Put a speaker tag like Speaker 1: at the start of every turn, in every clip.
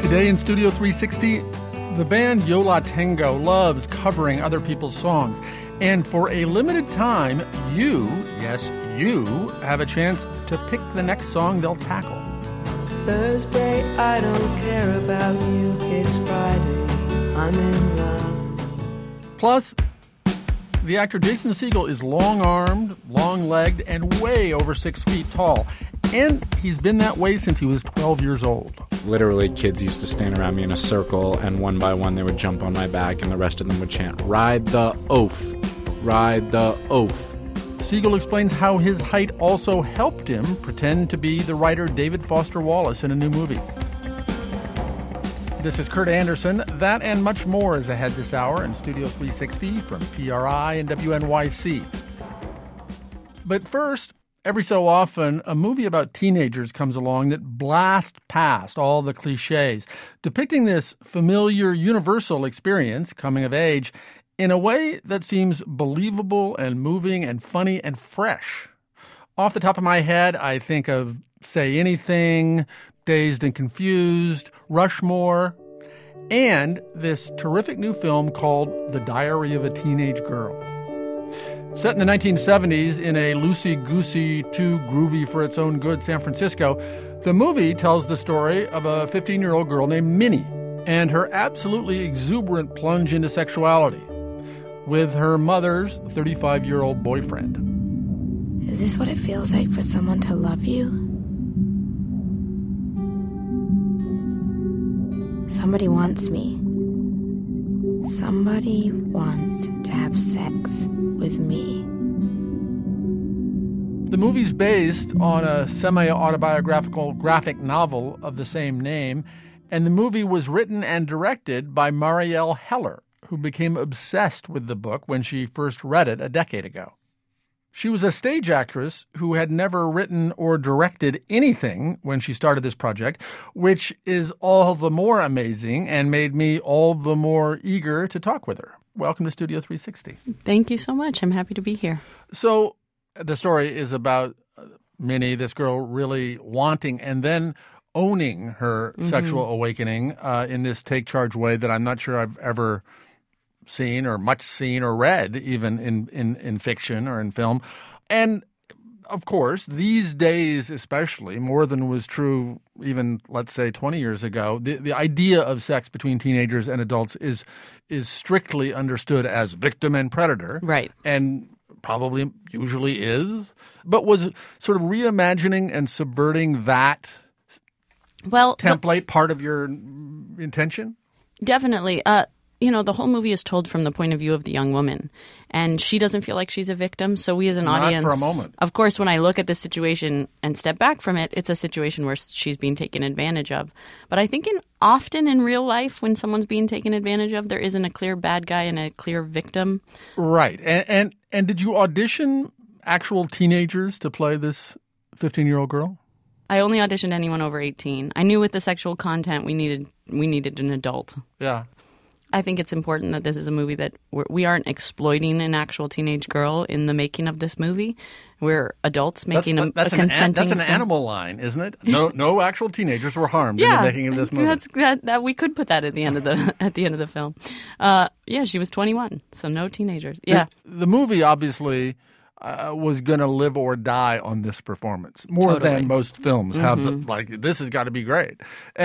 Speaker 1: Today in Studio 360, the band Yo La Tengo loves covering other people's songs. And for a limited time, you, yes, you, have a chance to pick the next song they'll tackle.
Speaker 2: Thursday, I don't care about you. It's Friday, I'm in love.
Speaker 1: Plus, the actor Jason Segel is long-armed, long-legged, and way over 6 feet tall. And he's been that way since he was 12 years old.
Speaker 3: Literally, kids used to stand around me in a circle, and one by one they would jump on my back, and the rest of them would chant, "Ride the oaf, ride the oaf."
Speaker 1: Segel explains how his height also helped him pretend to be the writer David Foster Wallace in a new movie. This is Kurt Anderson. That and much more is ahead this hour in Studio 360 from PRI and WNYC. But first, every so often, a movie about teenagers comes along that blasts past all the cliches, depicting this familiar, universal experience, coming of age, in a way that seems believable and moving and funny and fresh. Off the top of my head, I think of Say Anything, Dazed and Confused, Rushmore, and this terrific new film called The Diary of a Teenage Girl. Set in the 1970s in a loosey-goosey, too groovy for its own good San Francisco, the movie tells the story of a 15-year-old girl named Minnie and her absolutely exuberant plunge into sexuality with her mother's 35-year-old boyfriend.
Speaker 4: Is this what it feels like for someone to love you? Somebody wants me. Somebody wants to have sex with me.
Speaker 1: The movie's based on a semi-autobiographical graphic novel of the same name, and the movie was written and directed by Marielle Heller, who became obsessed with the book when she first read it a decade ago. She was a stage actress who had never written or directed anything when she started this project, which is all the more amazing and made me all the more eager to talk with her. Welcome to Studio 360.
Speaker 5: Thank you so much. I'm happy to be here.
Speaker 1: So the story is about Minnie, this girl really wanting and then owning her sexual awakening in this take charge way that I'm not sure I've ever seen or read, even in fiction or in film. And of course, these days especially, more than was true even, let's say, 20 years ago, the idea of sex between teenagers and adults is strictly understood as victim and predator.
Speaker 5: Right.
Speaker 1: And probably usually is, but was sort of reimagining and subverting that template part of your intention?
Speaker 5: Definitely. The whole movie is told from the point of view of the young woman, and she doesn't feel like she's a victim. So we as an audience,
Speaker 1: not for a moment.
Speaker 5: Of course, when I look at the situation and step back from it, it's a situation where she's being taken advantage of. But I think often in real life, when someone's being taken advantage of, there isn't a clear bad guy and a clear victim.
Speaker 1: Right. And did you audition actual teenagers to play this 15-year-old girl?
Speaker 5: I only auditioned anyone over 18. I knew with the sexual content we needed an adult.
Speaker 1: Yeah.
Speaker 5: I think it's important that this is a movie that we aren't exploiting an actual teenage girl in the making of this movie. We're adults making a consenting
Speaker 1: That's an
Speaker 5: film.
Speaker 1: Animal line, isn't it? No actual teenagers were harmed in the making of this movie.
Speaker 5: That we could put that at the end of the film. She was 21, so no teenagers. Yeah,
Speaker 1: the movie obviously was going to live or die on this performance more
Speaker 5: Totally.
Speaker 1: than most films have. This has got to be great.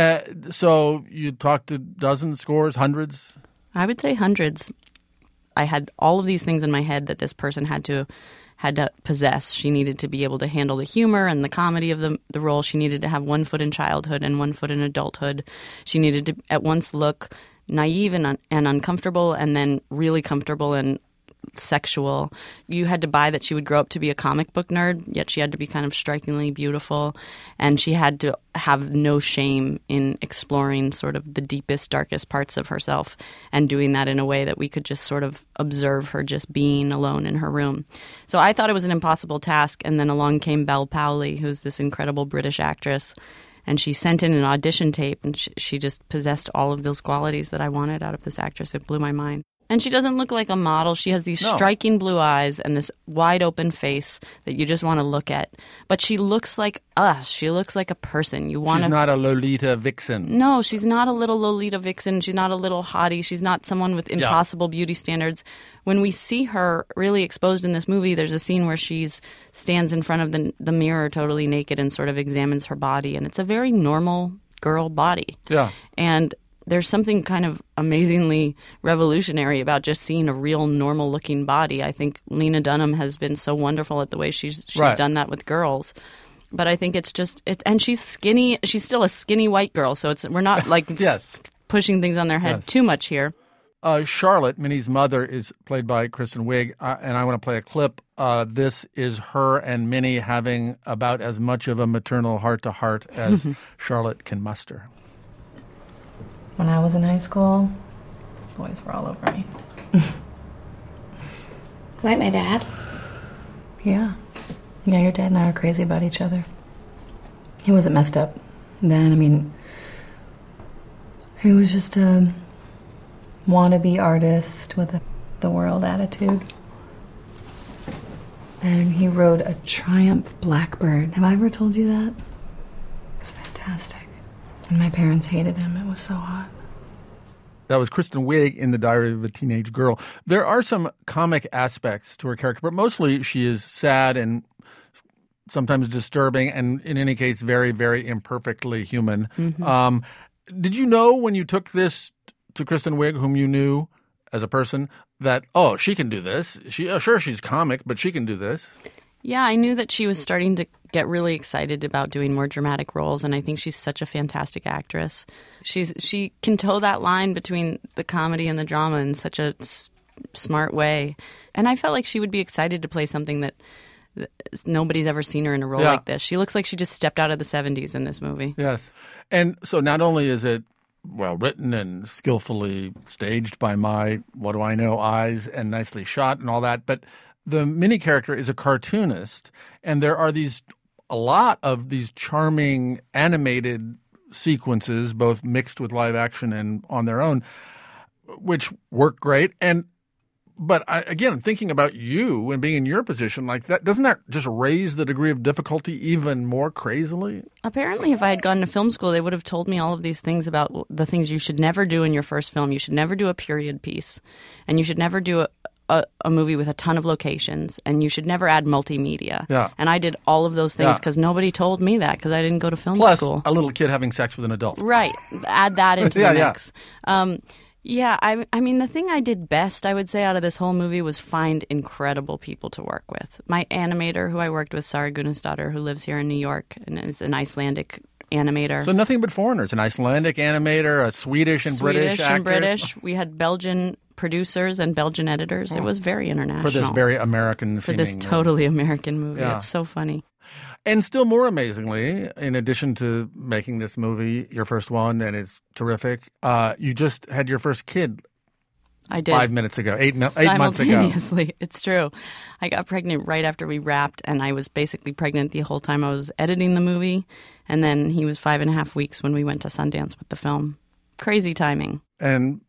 Speaker 1: So you talked to dozens, scores, hundreds?
Speaker 5: I would say hundreds. I had all of these things in my head that this person had to possess. She needed to be able to handle the humor and the comedy of the role. She needed to have 1 foot in childhood and 1 foot in adulthood. She needed to at once look naive and uncomfortable, and then really comfortable and sexual. You had to buy that she would grow up to be a comic book nerd, yet she had to be kind of strikingly beautiful, and she had to have no shame in exploring sort of the deepest, darkest parts of herself, and doing that in a way that we could just sort of observe her just being alone in her room. So I thought it was an impossible task, and then along came Belle Powley, who's this incredible British actress, and she sent in an audition tape, and she just possessed all of those qualities that I wanted out of this actress. It blew my mind. And she doesn't look like a model. She has these striking blue eyes and this wide open face that you just want to look at. But she looks like us. She looks like a person. She's
Speaker 1: not a Lolita vixen.
Speaker 5: No, she's not a little Lolita vixen. She's not a little hottie. She's not someone with impossible beauty standards. When we see her really exposed in this movie, there's a scene where she stands in front of the mirror totally naked and sort of examines her body. And it's a very normal girl body.
Speaker 1: Yeah.
Speaker 5: And there's something kind of amazingly revolutionary about just seeing a real normal-looking body. I think Lena Dunham has been so wonderful at the way she's done that with girls. But I think it's just and she's skinny. She's still a skinny white girl, so we're not like pushing things on their head too much here.
Speaker 1: Charlotte, Minnie's mother, is played by Kristen Wiig, and I want to play a clip. This is her and Minnie having about as much of a maternal heart-to-heart as Charlotte can muster.
Speaker 6: When I was in high school, boys were all over me.
Speaker 4: Like my dad?
Speaker 6: Yeah. Yeah, your dad and I were crazy about each other. He wasn't messed up then. I mean, he was just a wannabe artist with the world attitude. And he rode a Triumph Blackbird. Have I ever told you that? It's fantastic. And my parents hated him. It was so hot.
Speaker 1: That was Kristen Wiig in The Diary of a Teenage Girl. There are some comic aspects to her character, but mostly she is sad and sometimes disturbing, and in any case, very, very imperfectly human. Mm-hmm. Did you know when you took this to Kristen Wiig, whom you knew as a person, that, she can do this? Sure, she's comic, but she can do this.
Speaker 5: Yeah, I knew that she was starting to get really excited about doing more dramatic roles, and I think she's such a fantastic actress. She can toe that line between the comedy and the drama in such a smart way. And I felt like she would be excited to play something that nobody's ever seen her in a role like this. She looks like she just stepped out of the 70s in this movie.
Speaker 1: Yes. And so not only is it well written and skillfully staged by my, what do I know, eyes and nicely shot and all that, but the Minnie character is a cartoonist, and there are a lot of these charming animated sequences, both mixed with live action and on their own, which work great. But again, thinking about you and being in your position like that, doesn't that just raise the degree of difficulty even more crazily? Apparently,
Speaker 5: if I had gone to film school, they would have told me all of these things about the things you should never do in your first film. You should never do a period piece, and you should never do a movie with a ton of locations, and you should never add multimedia.
Speaker 1: Yeah.
Speaker 5: And I did all of those things because nobody told me that because I didn't go to film school.
Speaker 1: Plus, a little kid having sex with an adult.
Speaker 5: Right. Add that into the mix. Yeah, I mean, the thing I did best, I would say, out of this whole movie was find incredible people to work with. My animator, who I worked with, Sara Gunnarsdottir, who lives here in New York and is an Icelandic animator.
Speaker 1: So nothing but foreigners, an Icelandic animator, a Swedish and British actors.
Speaker 5: And British. We had Belgian producers and Belgian editors. It was very international.
Speaker 1: For this very American
Speaker 5: For this totally American movie. Yeah. It's so funny.
Speaker 1: And still more amazingly, in addition to making this movie, your first one, and it's terrific, you just had your first kid.
Speaker 5: I did.
Speaker 1: 5 minutes ago, 8 months ago.
Speaker 5: Simultaneously. It's true. I got pregnant right after we wrapped, and I was basically pregnant the whole time I was editing the movie. And then he was 5.5 weeks when we went to Sundance with the film. Crazy timing.
Speaker 1: And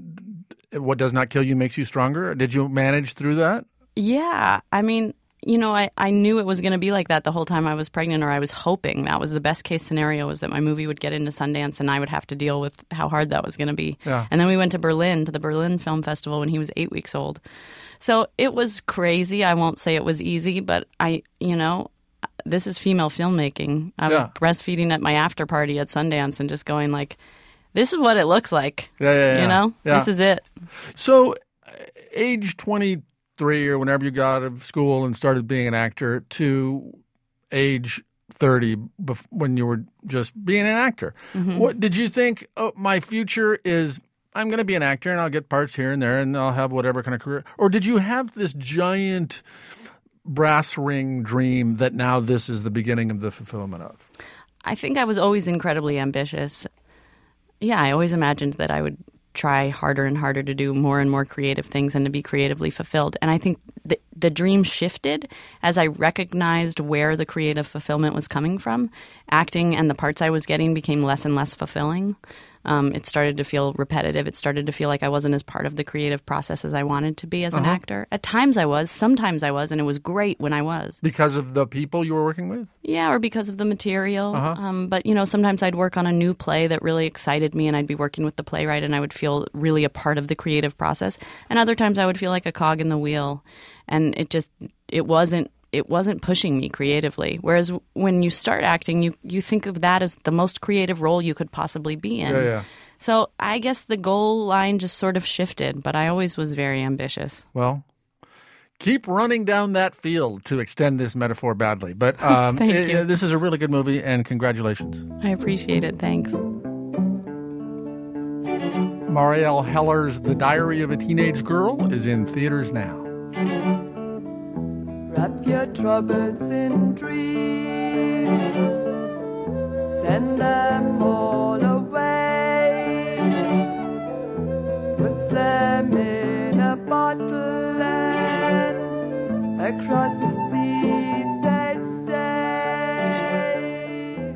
Speaker 1: what does not kill you makes you stronger? Did you manage through that?
Speaker 5: Yeah. I mean, I knew it was going to be like that the whole time I was pregnant, or I was hoping that was the best case scenario, was that my movie would get into Sundance and I would have to deal with how hard that was going to be.
Speaker 1: Yeah.
Speaker 5: And then we went to the Berlin Film Festival when he was 8 weeks old. So it was crazy. I won't say it was easy, but this is female filmmaking. I was breastfeeding at my after party at Sundance and just going like, this is what it looks like.
Speaker 1: Yeah.
Speaker 5: This is it.
Speaker 1: So age 23 or whenever you got out of school and started being an actor to age 30 when you were just being an actor. Mm-hmm. What did you think, my future is I'm going to be an actor and I'll get parts here and there and I'll have whatever kind of career? Or did you have this giant brass ring dream that now this is the beginning of the fulfillment of?
Speaker 5: I think I was always incredibly ambitious. Yeah, I always imagined that I would try harder and harder to do more and more creative things and to be creatively fulfilled. And I think the dream shifted as I recognized where the creative fulfillment was coming from. Acting and the parts I was getting became less and less fulfilling. It started to feel repetitive. It started to feel like I wasn't as part of the creative process as I wanted to be as an actor. At times I was, sometimes I was, and it was great when I was.
Speaker 1: Because of the people you were working with?
Speaker 5: Yeah, or because of the material. But, sometimes I'd work on a new play that really excited me, and I'd be working with the playwright, and I would feel really a part of the creative process. And other times I would feel like a cog in the wheel, and it wasn't pushing me creatively. Whereas when you start acting, you think of that as the most creative role you could possibly be in.
Speaker 1: Yeah.
Speaker 5: So I guess the goal line just sort of shifted, but I always was very ambitious.
Speaker 1: Well, keep running down that field, to extend this metaphor badly. But
Speaker 5: Thank you.
Speaker 1: This is a really good movie, and congratulations.
Speaker 5: I appreciate it. Thanks.
Speaker 1: Marielle Heller's The Diary of a Teenage Girl is in theaters now.
Speaker 2: Wrap your troubles in dreams, send them all away, put them in a bottle and across the seas they'd stay.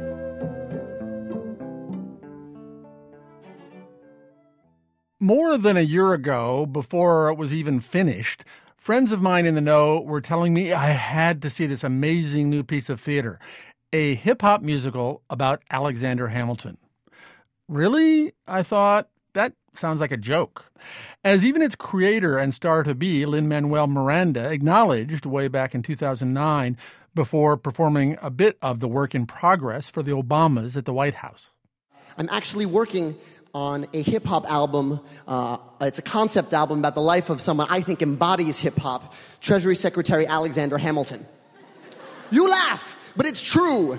Speaker 1: More than a year ago, before it was even finished, friends of mine in the know were telling me I had to see this amazing new piece of theater, a hip-hop musical about Alexander Hamilton. Really? I thought, that sounds like a joke. As even its creator and star-to-be, Lin-Manuel Miranda, acknowledged way back in 2009 before performing a bit of the work in progress for the Obamas at the White House.
Speaker 7: I'm actually working on a hip-hop album. It's a concept album about the life of someone I think embodies hip-hop, Treasury Secretary Alexander Hamilton. You laugh, but it's true.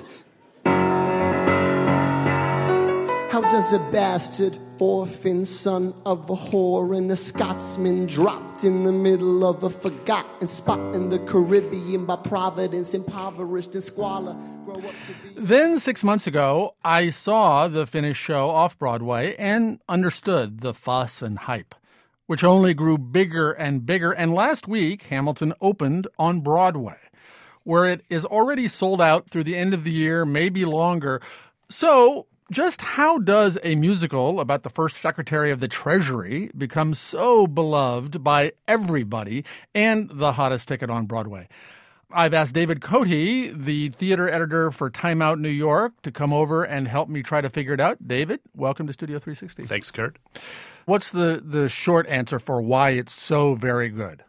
Speaker 7: How does a bastard orphan son of a whore and a Scotsman dropped in the middle of a forgotten spot in the Caribbean by Providence, impoverished and squalor, grow up to be...
Speaker 1: Then 6 months ago, I saw the finished show off-Broadway and understood the fuss and hype, which only grew bigger and bigger. And last week, Hamilton opened on Broadway, where it is already sold out through the end of the year, maybe longer. So just how does a musical about the first Secretary of the Treasury become so beloved by everybody and the hottest ticket on Broadway? I've asked David Cote, the theater editor for Time Out New York, to come over and help me try to figure it out. David, welcome to Studio 360.
Speaker 8: Thanks, Kurt.
Speaker 1: What's the short answer for why it's so very good?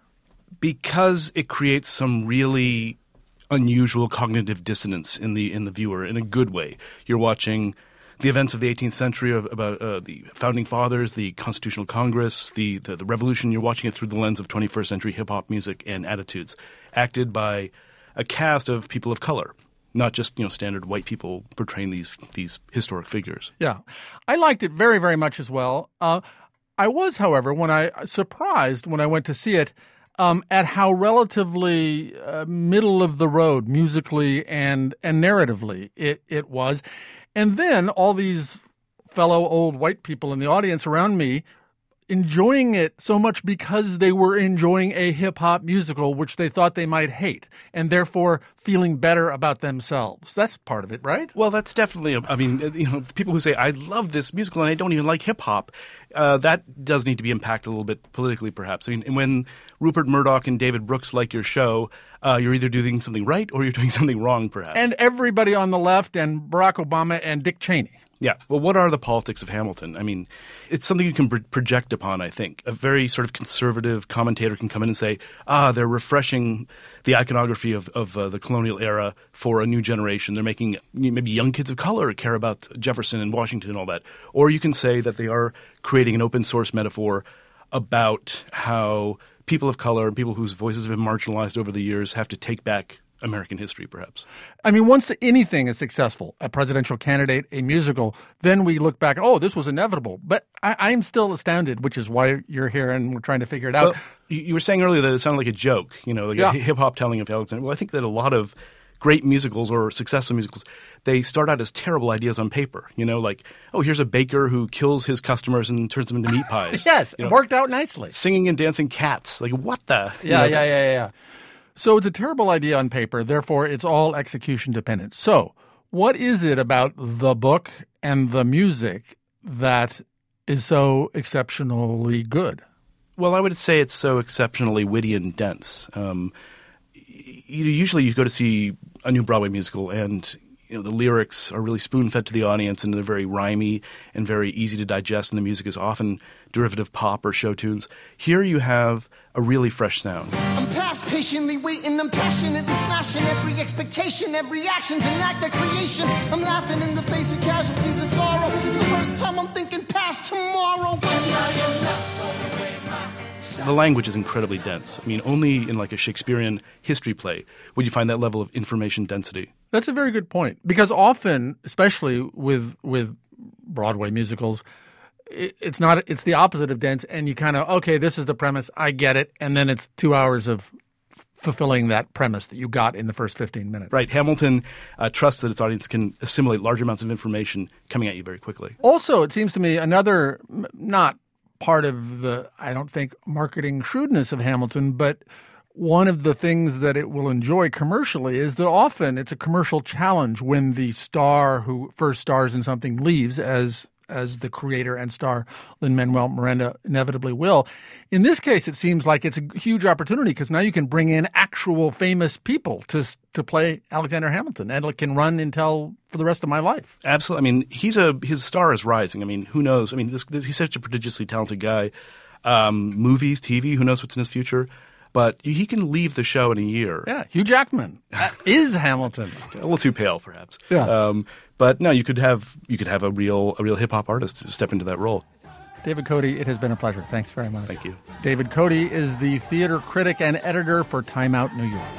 Speaker 8: Because it creates some really unusual cognitive dissonance in the viewer in a good way. You're watching the events of the 18th century about the Founding Fathers, the Constitutional Congress, the Revolution. You're watching it through the lens of 21st century hip-hop music and attitudes, acted by a cast of people of color, not just standard white people portraying these historic figures.
Speaker 1: Yeah. I liked it very, very much as well. I was, however, surprised when I went to see it at how relatively middle of the road musically and narratively it was. And then all these fellow old white people in the audience around me enjoying it so much because they were enjoying a hip-hop musical, which they thought they might hate, and therefore feeling better about themselves. That's part of it, right?
Speaker 8: Well, that's definitely, people who say, I love this musical and I don't even like hip-hop, that does need to be impacted a little bit politically, perhaps. When Rupert Murdoch and David Brooks like your show, you're either doing something right or you're doing something wrong, perhaps.
Speaker 1: And everybody on the left, and Barack Obama and Dick Cheney.
Speaker 8: Yeah. Well, what are the politics of Hamilton? It's something you can project upon, I think. A very sort of conservative commentator can come in and say, they're refreshing the iconography of the colonial era for a new generation. They're making maybe young kids of color care about Jefferson and Washington and all that. Or you can say that they are creating an open source metaphor about how people of color and people whose voices have been marginalized over the years have to take back American history, perhaps. Once
Speaker 1: anything is successful, a presidential candidate, a musical, then we look back, this was inevitable. But I'm still astounded, which is why you're here and we're trying to figure it out.
Speaker 8: Well, you were saying earlier that it sounded like a joke, a hip-hop telling of Alexander. Well, I think that a lot of great musicals or successful musicals, they start out as terrible ideas on paper, here's a baker who kills his customers and turns them into meat pies.
Speaker 1: Yes, it worked out nicely.
Speaker 8: Singing and dancing cats. What the?
Speaker 1: Yeah. So it's a terrible idea on paper, therefore it's all execution dependent. So what is it about the book and the music that is so exceptionally good?
Speaker 8: Well, I would say it's so exceptionally witty and dense. Usually you go to see a new Broadway musical and the lyrics are really spoon-fed to the audience and they're very rhymey and very easy to digest, and the music is often derivative pop or show tunes. Here you have a really fresh sound.
Speaker 7: I'm past patiently waiting, I'm passionately smashing every expectation, every action's an act of creation. I'm laughing in the face of casualties of sorrow. For the first time I'm thinking past tomorrow.
Speaker 8: The language is incredibly dense. I mean, only in like a Shakespearean history play would you find that level of information density.
Speaker 1: That's a very good point, because often, especially with Broadway musicals, it's the opposite of dense, and you kind of, okay, this is the premise, I get it, and then it's 2 hours of fulfilling that premise that you got in the first 15 minutes.
Speaker 8: Right. Hamilton trusts that its audience can assimilate large amounts of information coming at you very quickly.
Speaker 1: Also, it seems to me another, not part of the, I don't think, marketing shrewdness of Hamilton, but one of the things that it will enjoy commercially is that often it's a commercial challenge when the star who first stars in something leaves, as the creator and star Lin-Manuel Miranda inevitably will. In this case, it seems like it's a huge opportunity because now you can bring in actual famous people to play Alexander Hamilton, and it can run until for the rest of my life.
Speaker 8: Absolutely. I mean, his star is rising. I mean, who knows? I mean, he's such a prodigiously talented guy. Movies, TV, who knows what's in his future? But he can leave the show in a year.
Speaker 1: Yeah, Hugh Jackman is Hamilton.
Speaker 8: A little too pale, perhaps.
Speaker 1: Yeah.
Speaker 8: But no, you could have a real hip hop artist step into that role.
Speaker 1: David Cote, it has been a pleasure. Thanks very much.
Speaker 8: Thank you.
Speaker 1: David Cote is the theater critic and editor for Time Out New York.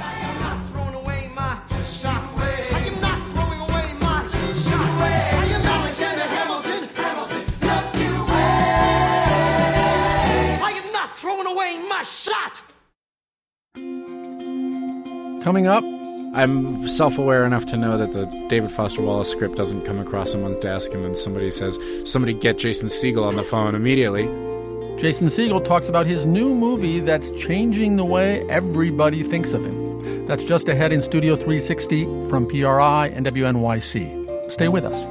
Speaker 1: Coming up,
Speaker 3: I'm self-aware enough to know that the David Foster Wallace script doesn't come across someone's desk and then somebody says, somebody get Jason Segel on the phone immediately.
Speaker 1: Jason Segel talks about his new movie that's changing the way everybody thinks of him. That's just ahead in Studio 360 from PRI and WNYC. Stay with us.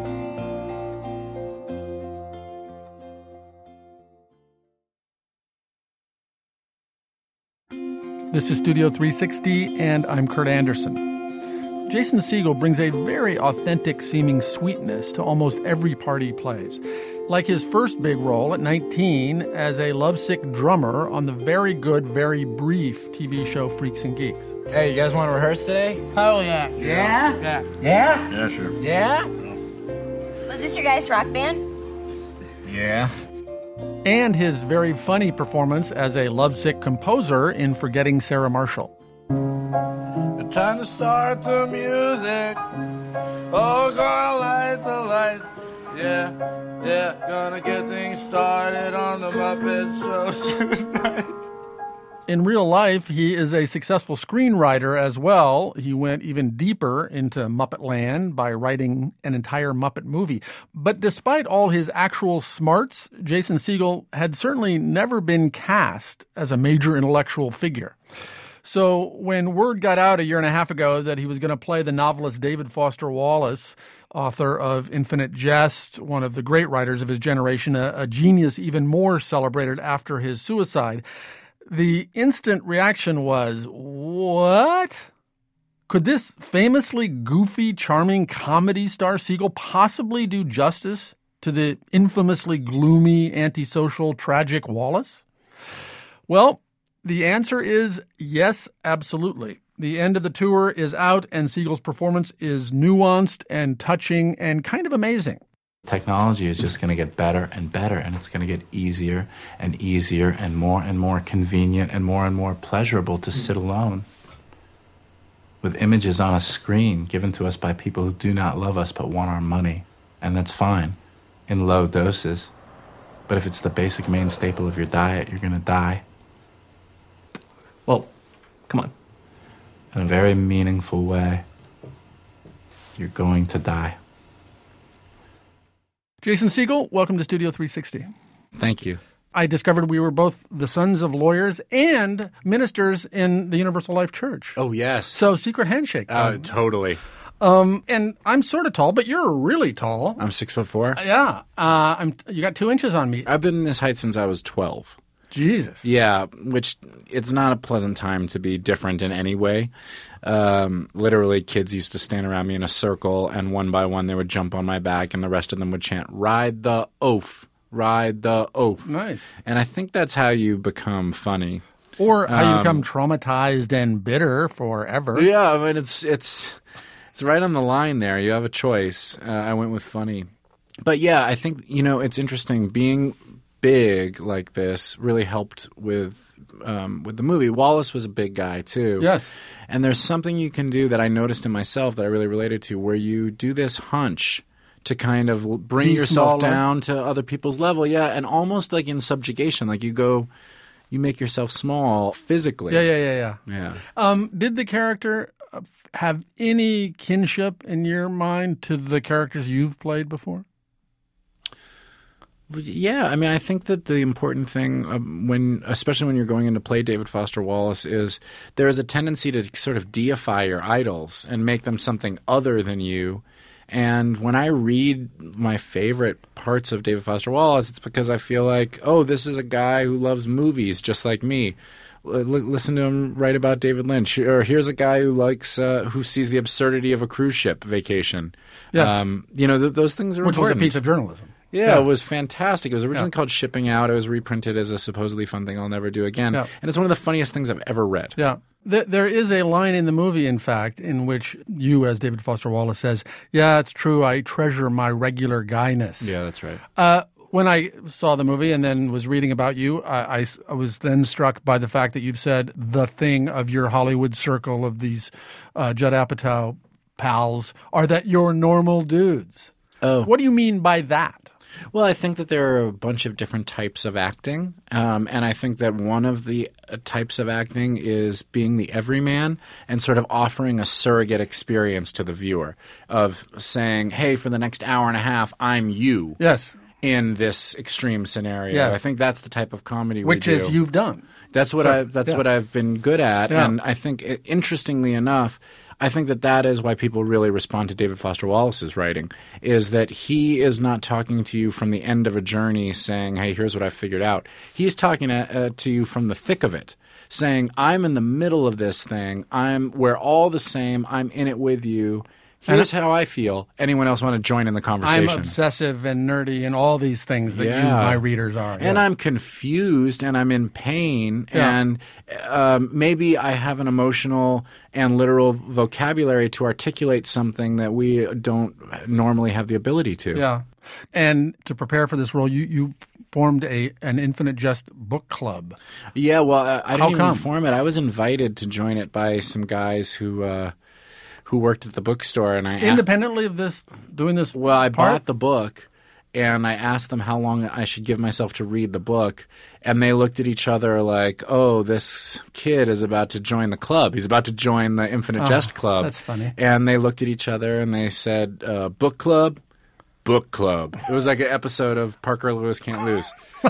Speaker 1: This is Studio 360, and I'm Kurt Anderson. Jason Segel brings a very authentic-seeming sweetness to almost every part he plays. Like his first big role at 19 as a lovesick drummer on the very good, very brief TV show Freaks and Geeks.
Speaker 9: Hey, you guys want to rehearse today?
Speaker 10: Oh, yeah.
Speaker 9: Yeah?
Speaker 10: Yeah.
Speaker 9: Yeah?
Speaker 8: Yeah, sure.
Speaker 9: Yeah?
Speaker 4: Was this your guys' rock band?
Speaker 9: Yeah.
Speaker 1: And his very funny performance as a lovesick composer in Forgetting Sarah Marshall.
Speaker 10: Time to start the music. Oh, gonna light the light. Yeah, gonna get things started on the Muppet Show tonight.
Speaker 1: In real life, he is a successful screenwriter as well. He went even deeper into Muppet Land by writing an entire Muppet movie. But despite all his actual smarts, Jason Segel had certainly never been cast as a major intellectual figure. So when word got out a year and a half ago that he was going to play the novelist David Foster Wallace, author of Infinite Jest, one of the great writers of his generation, a genius even more celebrated after his suicide, the instant reaction was, what? Could this famously goofy, charming comedy star Segel possibly do justice to the infamously gloomy, antisocial, tragic Wallace? Well, the answer is yes, absolutely. The end of the tour is out, and Segel's performance is nuanced and touching and kind of amazing.
Speaker 11: Technology is just going to get better and better, and it's going to get easier and easier and more convenient and more pleasurable to sit alone with images on a screen given to us by people who do not love us but want our money. And that's fine in low doses. But if it's the basic main staple of your diet, you're going to die.
Speaker 12: Well, come on.
Speaker 11: In a very meaningful way, you're going to die.
Speaker 1: Jason Segel, welcome to Studio 360.
Speaker 3: Thank you.
Speaker 1: I discovered we were both the sons of lawyers and ministers in the Universal Life Church.
Speaker 3: Oh, yes.
Speaker 1: So secret handshake.
Speaker 3: Totally.
Speaker 1: And I'm sort of tall, but you're really tall.
Speaker 3: I'm 6'4".
Speaker 1: Yeah. You got 2 inches on me.
Speaker 3: I've been this height since I was 12.
Speaker 1: Jesus.
Speaker 3: Yeah, which it's not a pleasant time to be different in any way. Literally, kids used to stand around me in a circle, and one by one they would jump on my back, and the rest of them would chant, "Ride the oaf, ride the oaf."
Speaker 1: Nice.
Speaker 3: And I think that's how you become funny.
Speaker 1: Or how you become traumatized and bitter forever.
Speaker 3: Yeah, I mean, it's right on the line there. You have a choice. I went with funny. But yeah, I think, it's interesting. Being big like this really helped with the movie. Wallace was a big guy too.
Speaker 1: Yes.
Speaker 3: And there's something you can do that I noticed in myself that I really related to, where you do this hunch to kind of bring yourself down to other people's level. Yeah, and almost like in subjugation, like you make yourself small physically.
Speaker 1: Yeah.
Speaker 3: Yeah.
Speaker 1: Did the character have any kinship in your mind to the characters you've played before?
Speaker 3: Yeah, I mean, I think that the important thing especially when you're going in to play David Foster Wallace, is there is a tendency to sort of deify your idols and make them something other than you. And when I read my favorite parts of David Foster Wallace, it's because I feel like, oh, this is a guy who loves movies just like me. Listen to him write about David Lynch. Or here's a guy who sees the absurdity of a cruise ship vacation.
Speaker 1: Yes.
Speaker 3: Those things are
Speaker 1: Which
Speaker 3: important.
Speaker 1: was a piece of journalism.
Speaker 3: Yeah, it was fantastic. It was originally called Shipping Out. It was reprinted as a supposedly fun thing I'll never do again.
Speaker 1: Yeah.
Speaker 3: And it's one of the funniest things I've ever read.
Speaker 1: Yeah. There is a line in the movie, in fact, in which you, as David Foster Wallace, says, "Yeah, it's true, I treasure my regular guyness."
Speaker 3: Yeah, that's right.
Speaker 1: When I saw the movie and then was reading about you, I was then struck by the fact that you've said the thing of your Hollywood circle of these Judd Apatow pals are that you're normal dudes.
Speaker 3: Oh.
Speaker 1: What do you mean by that?
Speaker 3: Well, I think that there are a bunch of different types of acting, and I think that one of the types of acting is being the everyman and sort of offering a surrogate experience to the viewer of saying, hey, for the next hour and a half, I'm you.
Speaker 1: Yes.
Speaker 3: In this extreme scenario.
Speaker 1: Yes.
Speaker 3: I think that's the type of comedy
Speaker 1: Which
Speaker 3: we do.
Speaker 1: is you've done.
Speaker 3: That's what I've been good at, and I think, interestingly enough, I think that is why people really respond to David Foster Wallace's writing, is that he is not talking to you from the end of a journey saying, hey, here's what I figured out. He's talking to you from the thick of it, saying, I'm in the middle of this thing. We're all the same. I'm in it with you. Here's how I feel. Anyone else want to join in the conversation?
Speaker 1: I'm obsessive and nerdy and all these things that my readers are.
Speaker 3: And I'm confused and I'm in pain and maybe I have an emotional and literal vocabulary to articulate something that we don't normally have the ability to.
Speaker 1: Yeah. And to prepare for this role, you formed an Infinite Jest book club.
Speaker 3: Yeah, well, I didn't even
Speaker 1: come?
Speaker 3: form it. I was invited to join it by some guys who worked at the bookstore, and
Speaker 1: independently of doing this.
Speaker 3: Well, I bought the book, and I asked them how long I should give myself to read the book, and they looked at each other like, "Oh, this kid is about to join the club. He's about to join the Infinite Jest Club."
Speaker 1: That's funny.
Speaker 3: And they looked at each other and they said, "Book club." Book club. It was like an episode of Parker Lewis Can't Lose.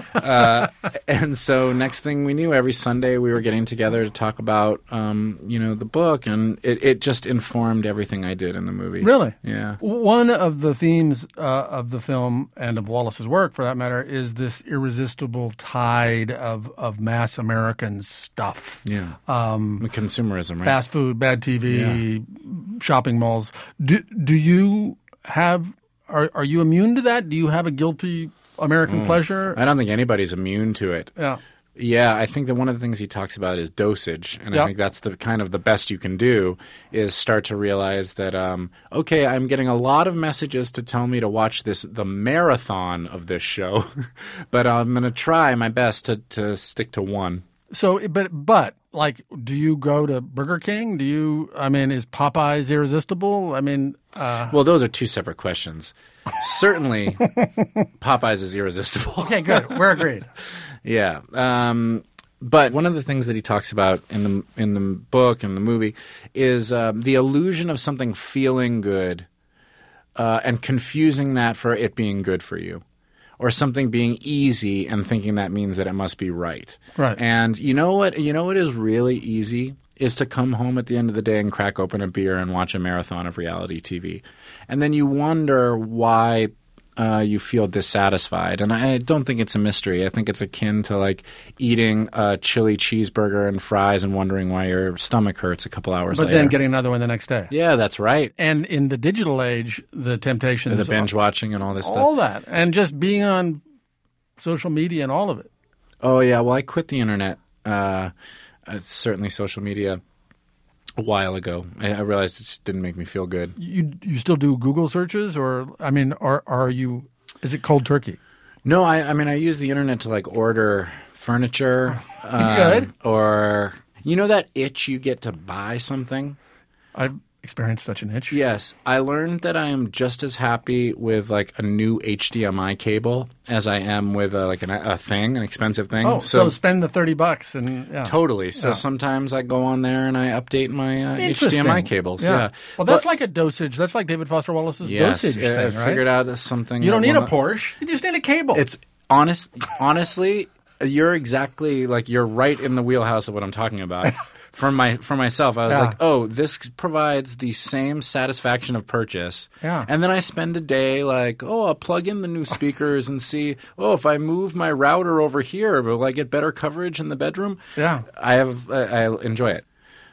Speaker 3: And so next thing we knew, every Sunday we were getting together to talk about, the book, and it just informed everything I did in the movie.
Speaker 1: Really?
Speaker 3: Yeah.
Speaker 1: One of the themes of the film, and of Wallace's work for that matter, is this irresistible tide of mass American stuff.
Speaker 3: Yeah. Consumerism, right?
Speaker 1: Fast food, bad TV, shopping malls. Do you have... Are you immune to that? Do you have a guilty American pleasure?
Speaker 3: I don't think anybody's immune to it.
Speaker 1: Yeah.
Speaker 3: Yeah, I think that one of the things he talks about is dosage, and I think that's the kind of the best you can do is start to realize that, okay, I'm getting a lot of messages to tell me to watch the marathon of this show, but I'm going to try my best to stick to one.
Speaker 1: So, but like, do you go to Burger King? Is Popeyes irresistible?
Speaker 3: Well, those are two separate questions. Certainly, Popeyes is irresistible.
Speaker 1: Okay, good. We're agreed.
Speaker 3: Yeah. But one of the things that he talks about in the book and the movie is the illusion of something feeling good and confusing that for it being good for you. Or something being easy and thinking that means that it must be right.
Speaker 1: Right.
Speaker 3: And you know what is really easy is to come home at the end of the day and crack open a beer and watch a marathon of reality TV. And then you wonder why you feel dissatisfied. And I don't think it's a mystery. I think it's akin to like eating a chili cheeseburger and fries and wondering why your stomach hurts a couple hours later.
Speaker 1: But then getting another one the next day.
Speaker 3: Yeah, that's right.
Speaker 1: And in the digital age, the temptation is
Speaker 3: the binge watching and all this stuff.
Speaker 1: All that. And just being on social media and all of it.
Speaker 3: Oh, yeah. Well, I quit the internet, certainly social media, a while ago. I realized it just didn't make me feel good.
Speaker 1: You still do Google searches, or I mean, are you? Is it cold turkey?
Speaker 3: No, I mean I use the internet to like order furniture,
Speaker 1: Good.
Speaker 3: Or you know that itch you get to buy something.
Speaker 1: I've experienced such an itch.
Speaker 3: Yes, I learned that I am just as happy with like a new HDMI cable as I am with like an expensive thing.
Speaker 1: Oh, so spend the $30 and yeah.
Speaker 3: Totally. So sometimes I go on there and I update my HDMI cables. Yeah.
Speaker 1: Well, that's like a dosage. That's like David Foster Wallace's dosage thing, right?
Speaker 3: I figured out something.
Speaker 1: You don't need a Porsche. You just need a cable.
Speaker 3: It's honestly, you're right in the wheelhouse of what I'm talking about. For myself, I was like, oh, this provides the same satisfaction of purchase.
Speaker 1: Yeah.
Speaker 3: And then I spend a day like, oh, I'll plug in the new speakers and see, oh, if I move my router over here, will I get better coverage in the bedroom?
Speaker 1: Yeah.
Speaker 3: I enjoy it.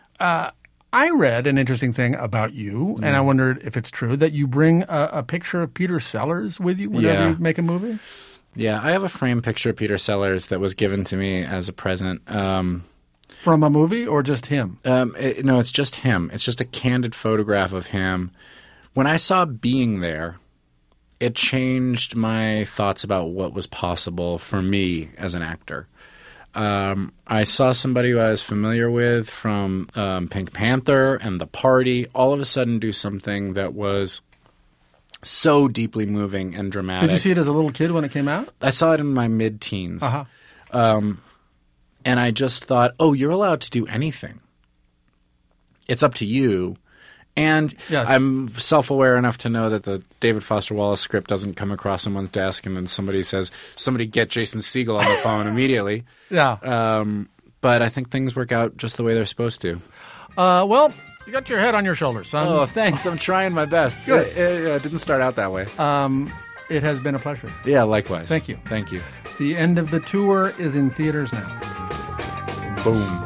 Speaker 1: I read an interesting thing about you, and I wondered if it's true, that you bring a picture of Peter Sellers with you whenever you make a movie?
Speaker 3: Yeah, I have a framed picture of Peter Sellers that was given to me as a present.
Speaker 1: From a movie or just him?
Speaker 3: No, it's just him. It's just a candid photograph of him. When I saw Being There, it changed my thoughts about what was possible for me as an actor. I saw somebody who I was familiar with from Pink Panther and The Party all of a sudden do something that was so deeply moving and dramatic.
Speaker 1: Did you see it as a little kid when it came out?
Speaker 3: I saw it in my mid-teens.
Speaker 1: Uh-huh.
Speaker 3: And I just thought, oh, you're allowed to do anything. It's up to you. And
Speaker 1: yes.
Speaker 3: I'm self-aware enough to know that the David Foster Wallace script doesn't come across someone's desk and then somebody says, somebody get Jason Segel on the phone immediately.
Speaker 1: Yeah.
Speaker 3: But I think things work out just the way they're supposed to.
Speaker 1: Well, you got your head on your shoulders, son.
Speaker 3: Oh, thanks. I'm trying my best.
Speaker 1: Good.
Speaker 3: It didn't start out that way.
Speaker 1: It has been a pleasure.
Speaker 3: Yeah, likewise.
Speaker 1: Thank you.
Speaker 3: Thank you.
Speaker 1: The end of the tour is in theaters now.
Speaker 3: Boom.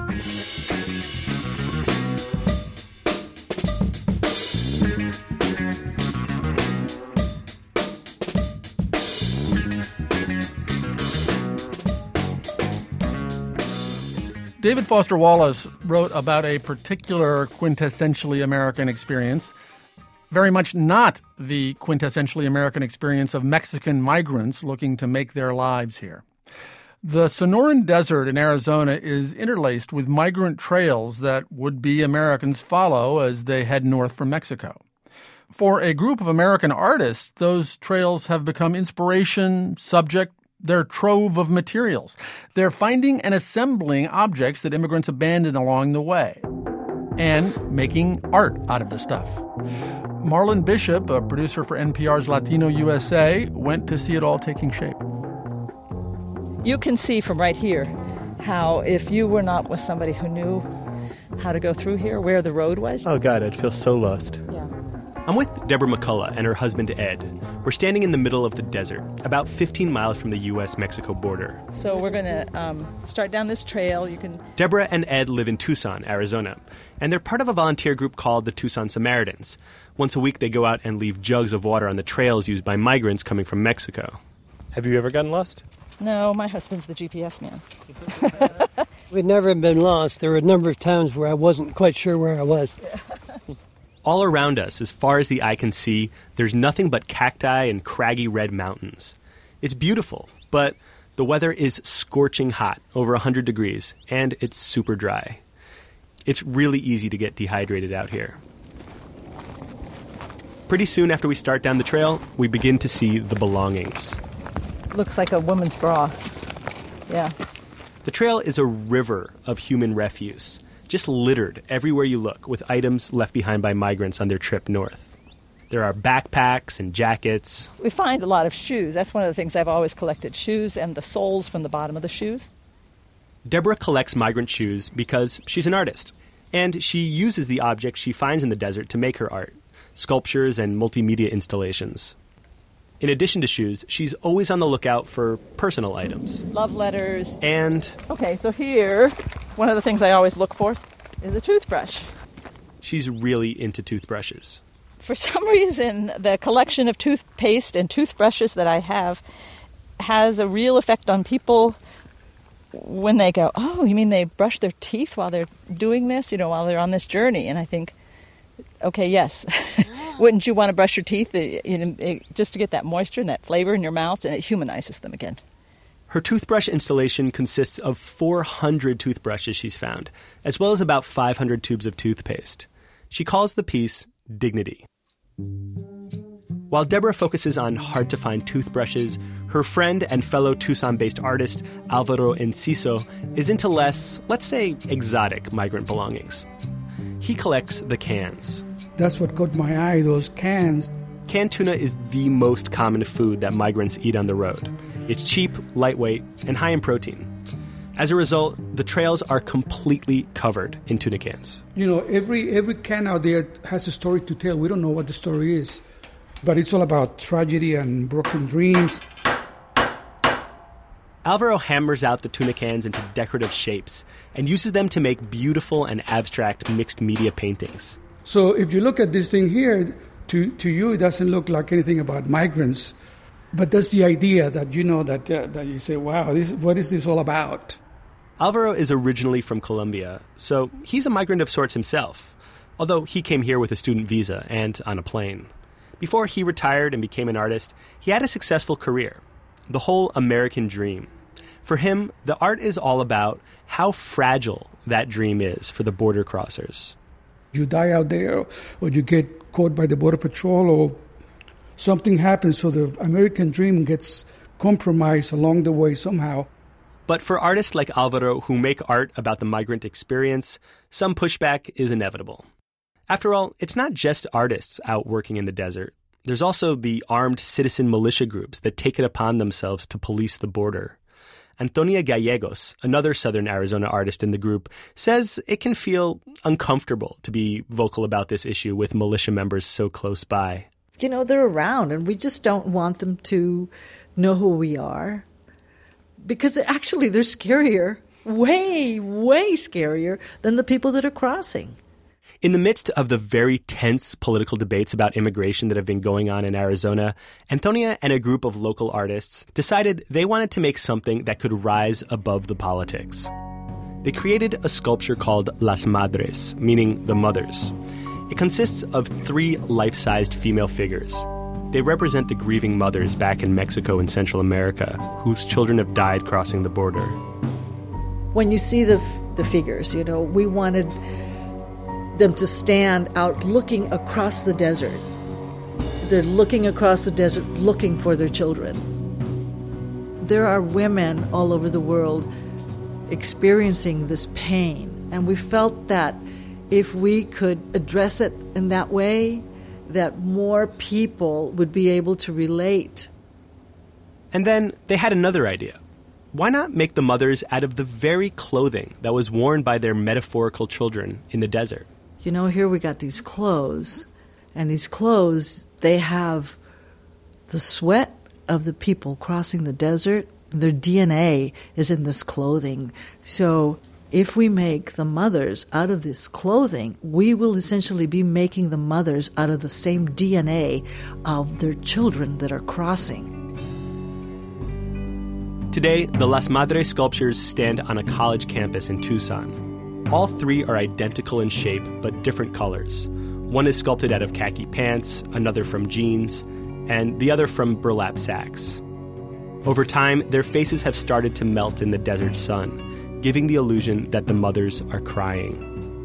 Speaker 1: David Foster Wallace wrote about a particular quintessentially American experience, very much not the quintessentially American experience of Mexican migrants looking to make their lives here. The Sonoran Desert in Arizona is interlaced with migrant trails that would-be Americans follow as they head north from Mexico. For a group of American artists, those trails have become inspiration, subject, their trove of materials. They're finding and assembling objects that immigrants abandoned along the way and making art out of the stuff. Marlon Bishop, a producer for NPR's Latino USA, went to see it all taking shape.
Speaker 12: You can see from right here how if you were not with somebody who knew how to go through here, where the road was.
Speaker 13: Oh, God, I'd feel so lost.
Speaker 12: Yeah.
Speaker 13: I'm with Deborah McCullough and her husband, Ed. We're standing in the middle of the desert, about 15 miles from the U.S.-Mexico border.
Speaker 12: So we're going to start down this trail.
Speaker 13: Deborah and Ed live in Tucson, Arizona, and they're part of a volunteer group called the Tucson Samaritans. Once a week, they go out and leave jugs of water on the trails used by migrants coming from Mexico.
Speaker 14: Have you ever gotten lost?
Speaker 12: No, my husband's the GPS man.
Speaker 15: We've never been lost. There were a number of times where I wasn't quite sure where I was.
Speaker 13: All around us, as far as the eye can see, there's nothing but cacti and craggy red mountains. It's beautiful, but the weather is scorching hot, over 100 degrees, and it's super dry. It's really easy to get dehydrated out here. Pretty soon after we start down the trail, we begin to see the belongings.
Speaker 12: Looks like a woman's bra. Yeah.
Speaker 13: The trail is a river of human refuse, just littered everywhere you look with items left behind by migrants on their trip north. There are backpacks and jackets.
Speaker 12: We find a lot of shoes. That's one of the things I've always collected, shoes and the soles from the bottom of the shoes.
Speaker 13: Deborah collects migrant shoes because she's an artist. And she uses the objects she finds in the desert to make her art, sculptures and multimedia installations. In addition to shoes, she's always on the lookout for personal items.
Speaker 12: Love letters.
Speaker 13: And...
Speaker 12: Okay, so here, one of the things I always look for is a toothbrush.
Speaker 13: She's really into toothbrushes.
Speaker 12: For some reason, the collection of toothpaste and toothbrushes that I have has a real effect on people when they go, oh, you mean they brush their teeth while they're doing this, while they're on this journey? And I think, okay, yes. Wouldn't you want to brush your teeth just to get that moisture and that flavor in your mouth, and it humanizes them again?
Speaker 13: Her toothbrush installation consists of 400 toothbrushes she's found, as well as about 500 tubes of toothpaste. She calls the piece Dignity. While Deborah focuses on hard-to-find toothbrushes, her friend and fellow Tucson-based artist Alvaro Enciso is into less, let's say, exotic migrant belongings. He collects the cans.
Speaker 14: That's what caught my eye, those cans.
Speaker 13: Canned tuna is the most common food that migrants eat on the road. It's cheap, lightweight, and high in protein. As a result, the trails are completely covered in tuna cans.
Speaker 14: Every can out there has a story to tell. We don't know what the story is, but it's all about tragedy and broken dreams.
Speaker 13: Alvaro hammers out the tuna cans into decorative shapes and uses them to make beautiful and abstract mixed media paintings.
Speaker 14: So if you look at this thing here, to you it doesn't look like anything about migrants, but that's the idea that that you say, wow, what is this all about?
Speaker 13: Alvaro is originally from Colombia, so he's a migrant of sorts himself, although he came here with a student visa and on a plane. Before he retired and became an artist, he had a successful career, the whole American dream. For him, the art is all about how fragile that dream is for the border crossers.
Speaker 14: You die out there, or you get caught by the Border Patrol, or something happens, so the American dream gets compromised along the way somehow.
Speaker 13: But for artists like Alvaro who make art about the migrant experience, some pushback is inevitable. After all, it's not just artists out working in the desert. There's also the armed citizen militia groups that take it upon themselves to police the border. Antonia Gallegos, another Southern Arizona artist in the group, says it can feel uncomfortable to be vocal about this issue with militia members so close by.
Speaker 16: They're around, and we just don't want them to know who we are. Because actually they're scarier, way, way scarier than the people that are crossing.
Speaker 13: In the midst of the very tense political debates about immigration that have been going on in Arizona, Antonia and a group of local artists decided they wanted to make something that could rise above the politics. They created a sculpture called Las Madres, meaning the mothers. It consists of 3 life-sized female figures. They represent the grieving mothers back in Mexico and Central America whose children have died crossing the border.
Speaker 16: When you see the figures, we wanted them to stand out looking across the desert. They're looking across the desert looking for their children. There are women all over the world experiencing this pain, and we felt that if we could address it in that way, that more people would be able to relate.
Speaker 13: And then they had another idea. Why not make the mothers out of the very clothing that was worn by their metaphorical children in the desert?
Speaker 16: Here we got these clothes, and these clothes, they have the sweat of the people crossing the desert. Their DNA is in this clothing. So if we make the mothers out of this clothing, we will essentially be making the mothers out of the same DNA of their children that are crossing.
Speaker 13: Today, the Las Madres sculptures stand on a college campus in Tucson. All 3 are identical in shape, but different colors. One is sculpted out of khaki pants, another from jeans, and the other from burlap sacks. Over time, their faces have started to melt in the desert sun, giving the illusion that the mothers are crying.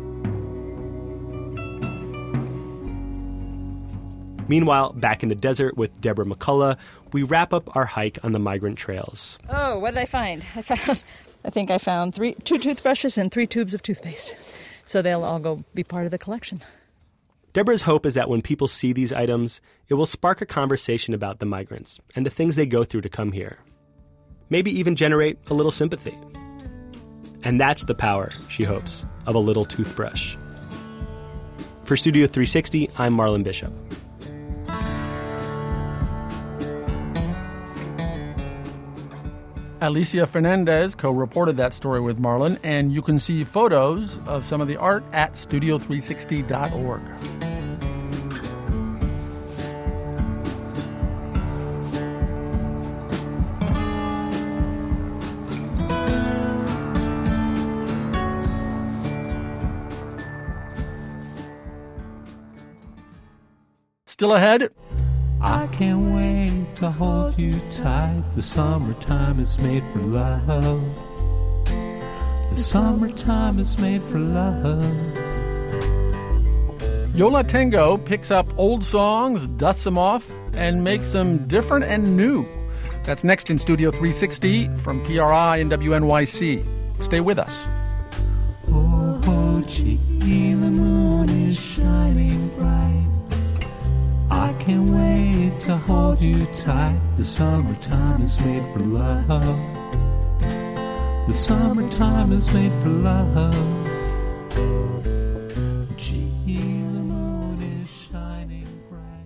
Speaker 13: Meanwhile, back in the desert with Deborah McCullough, we wrap up our hike on the migrant trails.
Speaker 12: Oh, what did I find? I think I found 2 toothbrushes and 3 tubes of toothpaste. So they'll all be part of the collection.
Speaker 13: Deborah's hope is that when people see these items, it will spark a conversation about the migrants and the things they go through to come here. Maybe even generate a little sympathy. And that's the power, she hopes, of a little toothbrush. For Studio 360, I'm Marlon Bishop.
Speaker 1: Alicia Fernandez co-reported that story with Marlon, and you can see photos of some of the art at studio360.org. Still ahead.
Speaker 17: I can't wait to hold you tight. The summertime is made for love. The summertime is made for love.
Speaker 1: Yo La Tengo picks up old songs, dusts them off, and makes them different and new. That's next in Studio 360 from PRI and WNYC. Stay with us.
Speaker 17: Oh, gee, the moon is shining bright. I can't wait to hold you tight. The summertime is made for love. The summertime is made for love. Gee, the moon is shining bright.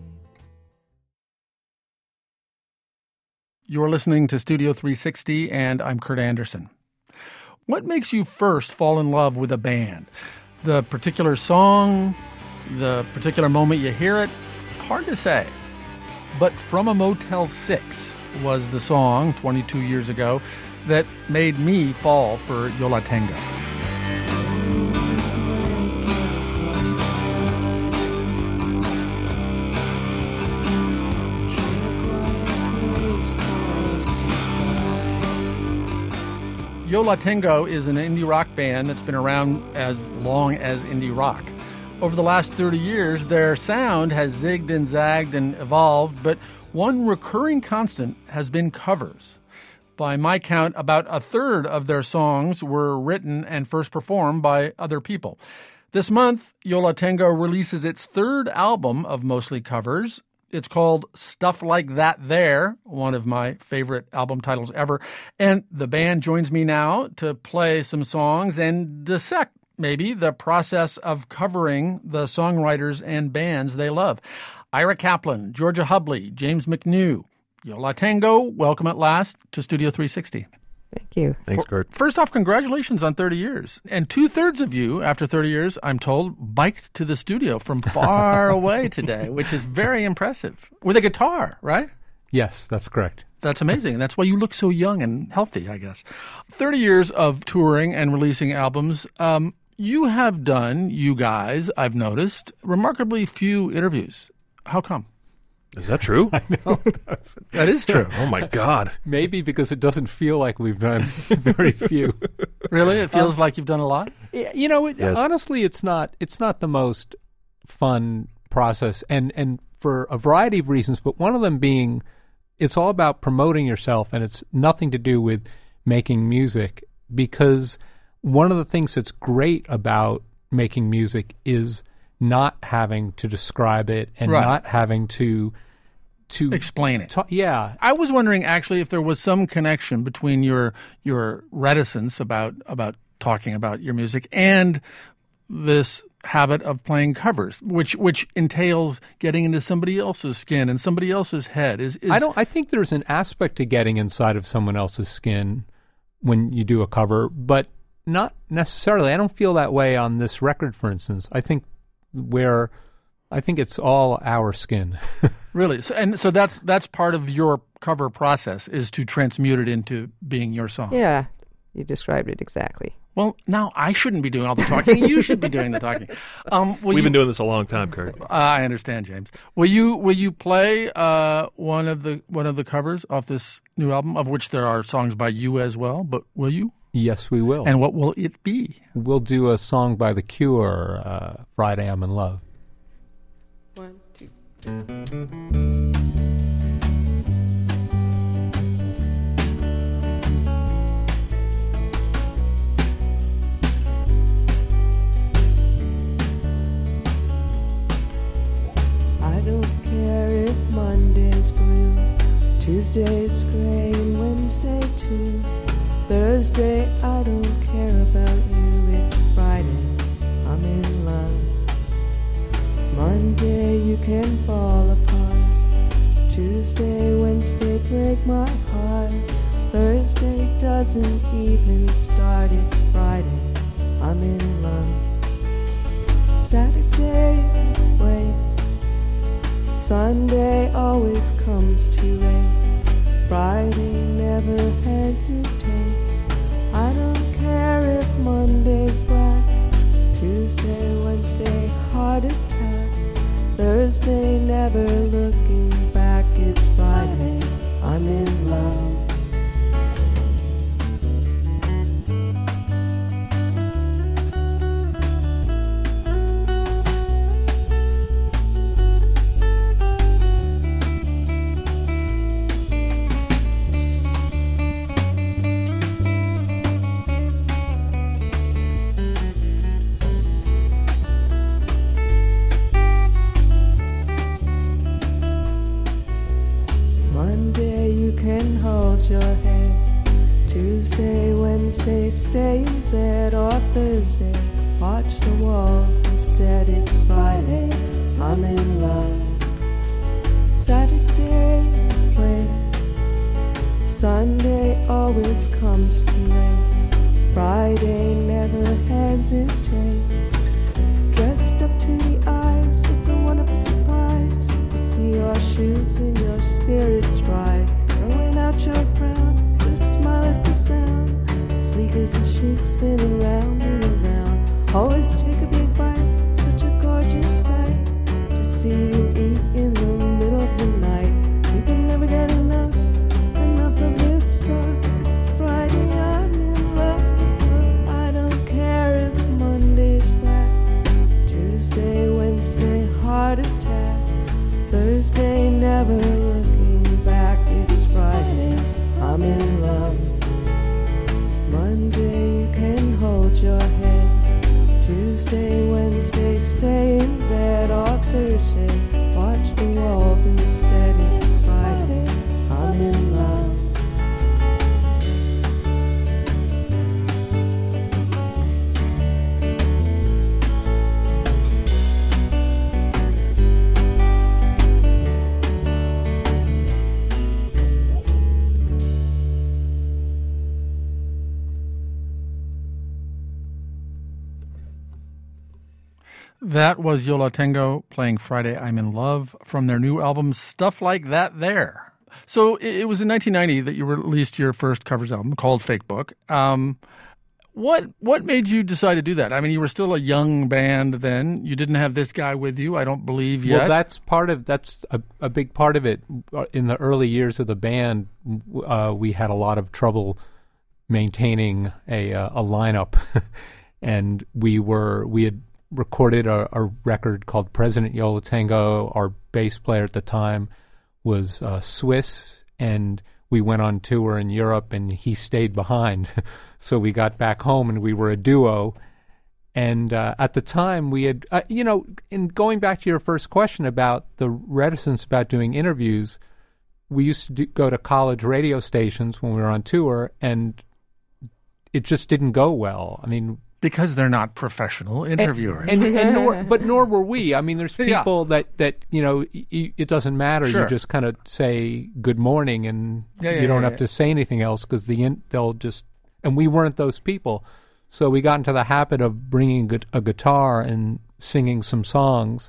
Speaker 1: You're listening to Studio 360, and I'm Kurt Anderson. What makes you first fall in love with a band? The particular song? The particular moment you hear it? Hard to say. But From a Motel 6 was the song 22 years ago that made me fall for Yo La Tengo. Yo La Tengo is an indie rock band that's been around as long as indie rock. Over the last 30 years, their sound has zigged and zagged and evolved, but one recurring constant has been covers. By my count, about a third of their songs were written and first performed by other people. This month, Yo La Tengo releases its third album of mostly covers. It's called Stuff Like That There, one of my favorite album titles ever. And the band joins me now to play some songs and dissect maybe the process of covering the songwriters and bands they love. Ira Kaplan, Georgia Hubley, James McNew, Yo La Tengo, welcome at last to Studio 360.
Speaker 18: Thank you.
Speaker 19: Thanks, Kurt.
Speaker 1: First off, congratulations on 30 years. And 2/3 of you, after 30 years, I'm told, biked to the studio from far away today, which is very impressive. With a guitar, right?
Speaker 19: Yes, that's correct.
Speaker 1: That's amazing. That's why you look so young and healthy, I guess. 30 years of touring and releasing albums. You have done, you guys, I've noticed, remarkably few interviews. How come?
Speaker 19: Is that true?
Speaker 1: I know. That is true.
Speaker 19: Oh, my God.
Speaker 20: Maybe because it doesn't feel like we've done very few.
Speaker 1: Really? It feels like you've done a lot?
Speaker 20: You know, honestly, it's not the most fun process, and for a variety of reasons, but one of them being it's all about promoting yourself, and it's nothing to do with making music, because one of the things that's great about making music is not having to describe it and not having to
Speaker 1: explain it.
Speaker 20: Yeah.
Speaker 1: I was wondering actually if there was some connection between your reticence about talking about your music and this habit of playing covers, which entails getting into somebody else's skin and somebody else's head.
Speaker 20: I think there's an aspect to getting inside of someone else's skin when you do a cover, but not necessarily. I don't feel that way on this record, for instance. I think it's all our skin.
Speaker 1: Really? So that's part of your cover process, is to transmute it into being your song.
Speaker 18: Yeah, you described it exactly.
Speaker 1: Well, now I shouldn't be doing all the talking. You should be doing the talking.
Speaker 19: We've been doing this a long time, Kurt.
Speaker 1: I understand, James. Will you play one of the covers off this new album, of which there are songs by you as well? But will you?
Speaker 20: Yes, we will.
Speaker 1: And what will it be?
Speaker 20: We'll do a song by The Cure, Friday I'm in Love.
Speaker 2: 1, 2. I don't care if Monday's blue, Tuesday's gray, and Wednesday too. Thursday, I don't care my heart. Thursday doesn't even start, it's Friday, I'm in love. Saturday, wait. Sunday always comes too late. Friday, never hesitate. I don't care if Monday's black. Tuesday, Wednesday, heart attack. Thursday, never looking back. It's Friday, I'm in love. Your head. Tuesday, Wednesday, stay in bed. Or Thursday, watch the walls instead. It's Friday, I'm in love. Saturday, wait. Sunday always comes too late. Friday, never hesitate. Dressed up to the eyes, it's a wonderful surprise to see your shoes and your spirits rise. Throwing out your frown, just smile at the sound. Sleek as a chic, spinning round and around. Always take a big bite, such a gorgeous sight. To see you eat in the middle of the night. You can never get enough of this stuff. It's Friday, I'm in love. I don't care if Monday's black. Tuesday, Wednesday, heart attack. Thursday, never looking back. It's Friday, I'm in love. Monday, you can hold your head. Tuesday, Wednesday, stay in bed. Or Thursday, watch the walls instead. It's Friday, I'm in love.
Speaker 1: That was Yo La Tengo playing Friday I'm in Love from their new album Stuff Like That There. So it was in 1990 that you released your first covers album called Fake Book. What made you decide to do that? I mean, you were still a young band then. You didn't have this guy with you, I don't believe yet.
Speaker 20: Well, that's a big part of it. In the early years of the band, we had a lot of trouble maintaining a lineup, and we had recorded a record called President Yo La Tengo. Our bass player at the time was Swiss, and we went on tour in Europe, and he stayed behind. So we got back home, and we were a duo. And at the time, we had, in going back to your first question about the reticence about doing interviews, we used to go to college radio stations when we were on tour, and it just didn't go well. I mean,
Speaker 1: because they're not professional interviewers.
Speaker 20: Nor were we. I mean, there's people that it doesn't matter. Sure. You just kind of say good morning, and you don't have to say anything else because they'll just. And we weren't those people, so we got into the habit of bringing a guitar and singing some songs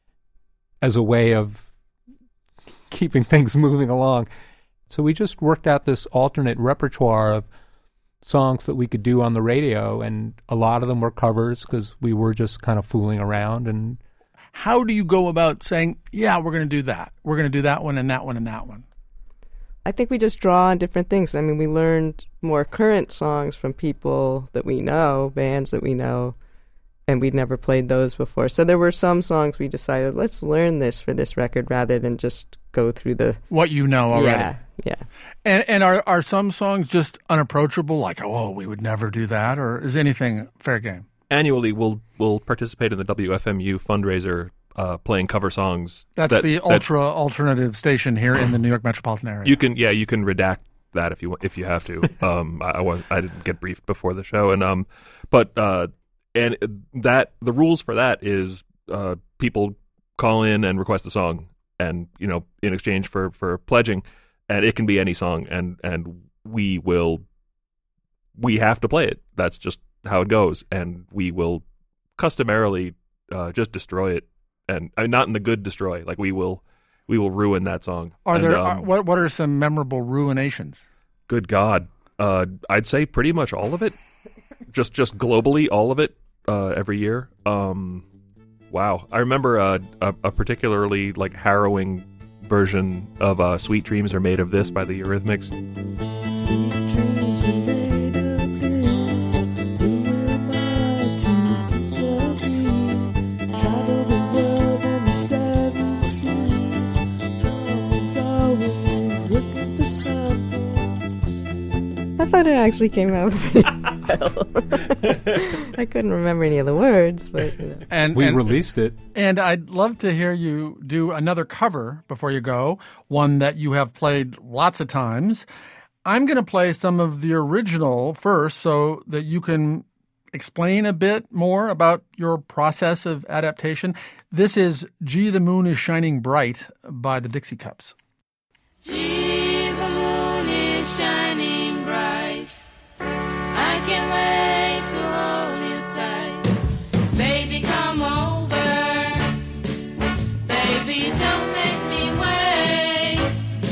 Speaker 20: as a way of keeping things moving along. So we just worked out this alternate repertoire of songs that we could do on the radio, and a lot of them were covers because we were just kind of fooling around. And
Speaker 1: how do you go about saying, yeah, we're going to do that. We're going to do that one and that one and that one?
Speaker 18: I think we just draw on different things. I mean, we learned more current songs from people that we know, bands that we know, and we'd never played those before. So there were some songs we decided, let's learn this for this record rather than just go through
Speaker 1: what you know already.
Speaker 18: Yeah.
Speaker 1: And are some songs just unapproachable, like, oh, we would never do that, or is anything fair game?
Speaker 19: Annually, we'll participate in the WFMU fundraiser, playing cover songs.
Speaker 1: That's the alternative station here in the New York metropolitan area.
Speaker 19: You can redact that if you have to. I didn't get briefed before the show, and that the rules for that is people call in and request a song, and in exchange for pledging. and it can be any song, and we have to play it. That's just how it goes, and we will customarily just destroy it, and I mean, not in the good destroy. Like we will ruin that song.
Speaker 1: What are some memorable ruinations?
Speaker 19: Good God, I'd say pretty much all of it. just globally, all of it every year. Wow, I remember a particularly like harrowing version of "Sweet Dreams Are Made of This" by the Eurythmics.
Speaker 2: Sweet dreams are made of this. Who am I to disagree? Travel the world and the seven seas. Someone's always looking for something.
Speaker 18: I thought it actually came out pretty well. I couldn't remember any of the words, but
Speaker 20: and we released it.
Speaker 1: And I'd love to hear you do another cover before you go, one that you have played lots of times. I'm going to play some of the original first so that you can explain a bit more about your process of adaptation. This is Gee, the Moon is Shining Bright by the Dixie Cups.
Speaker 21: Gee, the moon is shining bright. I can't wait to hold you tight. Baby, come over. Baby, don't make me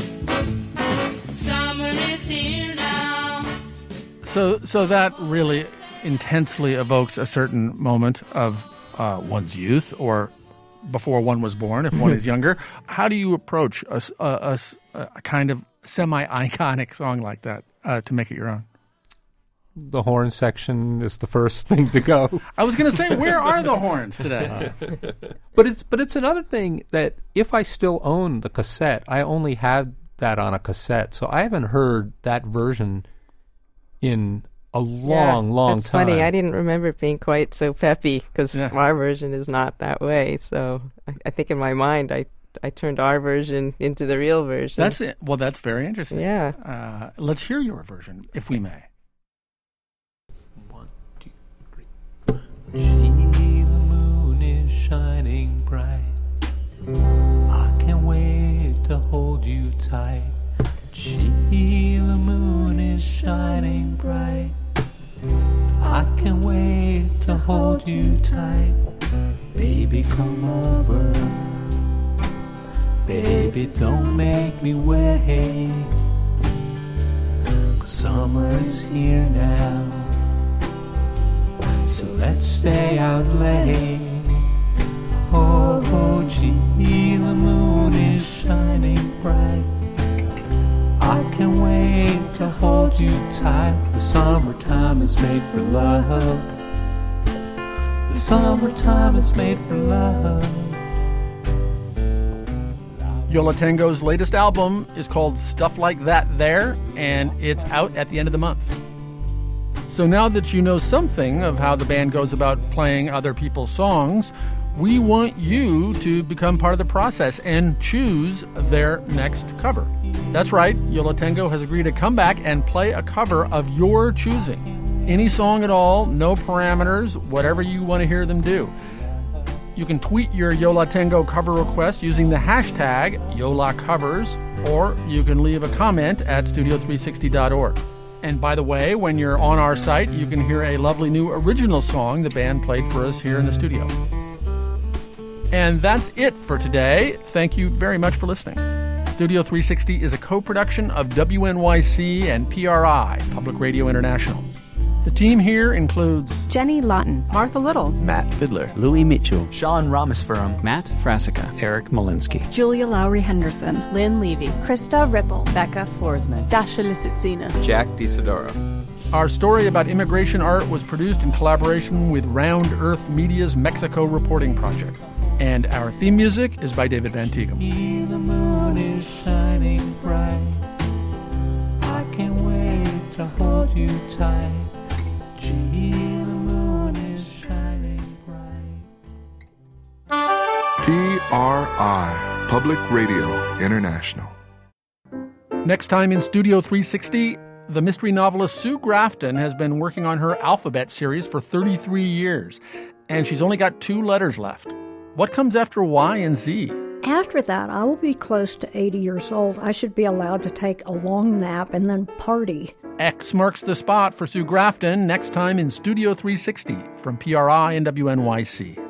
Speaker 21: wait. Summer is here now.
Speaker 1: So that really intensely evokes a certain moment of one's youth, or before one was born, if one is younger. How do you approach a kind of semi-iconic song like that to make it your own?
Speaker 20: The horn section is the first thing to go.
Speaker 1: I was going to say, where are the horns today?
Speaker 20: But it's another thing that if I still own the cassette, I only had that on a cassette, so I haven't heard that version in a long time.
Speaker 18: It's funny. I didn't remember it being quite so peppy because our version is not that way. So I think in my mind, I turned our version into the real version.
Speaker 1: That's it. Well, that's very interesting.
Speaker 18: Yeah.
Speaker 1: Let's hear your version, if we may.
Speaker 20: 1, 2, 3. Gee, the moon is shining bright. I can't wait to hold you tight. Gee, the moon is shining bright. I can't wait to hold you tight. Baby, come over. Baby, don't make me wait. 'Cause summer is here now. So let's stay out late. Oh, gee, the moon is shining bright. I can't wait to hold you tight. The summertime is made for love. The summertime is made for love.
Speaker 1: Yo La Tengo's latest album is called Stuff Like That There, and it's out at the end of the month. So now that you know something of how the band goes about playing other people's songs, we want you to become part of the process and choose their next cover. That's right, Yo La Tengo has agreed to come back and play a cover of your choosing. Any song at all, no parameters, whatever you want to hear them do. You can tweet your Yo La Tengo cover request using the hashtag YolaCovers, or you can leave a comment at studio360.org. And by the way, when you're on our site, you can hear a lovely new original song the band played for us here in the studio. And that's it for today. Thank you very much for listening. Studio 360 is a co-production of WNYC and PRI, Public Radio International. The team here includes
Speaker 22: Jenny Lawton, Martha Little,
Speaker 23: Matt Fiddler, Louis Mitchell,
Speaker 24: Sean Ramaspuram,
Speaker 23: Matt Frasica,
Speaker 24: Eric Molinsky,
Speaker 22: Julia Lowry Henderson,
Speaker 25: Lynn Levy,
Speaker 22: Krista Ripple,
Speaker 25: Becca Forsman,
Speaker 22: Dasha Lisitsina,
Speaker 23: Jack DiSodoro.
Speaker 1: Our story about immigration art was produced in collaboration with Round Earth Media's Mexico Reporting Project. And our theme music is by David Van Tighem.
Speaker 17: The moon is shining bright. I can't wait to hold you tight. Gee, the moon is shining bright.
Speaker 26: PRI, Public Radio International.
Speaker 1: Next time in Studio 360, the mystery novelist Sue Grafton has been working on her alphabet series for 33 years, and she's only got 2 letters left. What comes after Y and Z?
Speaker 4: after that, I will be close to 80 years old. I should be allowed to take a long nap and then party.
Speaker 1: X marks the spot for Sue Grafton next time in Studio 360 from PRI and WNYC.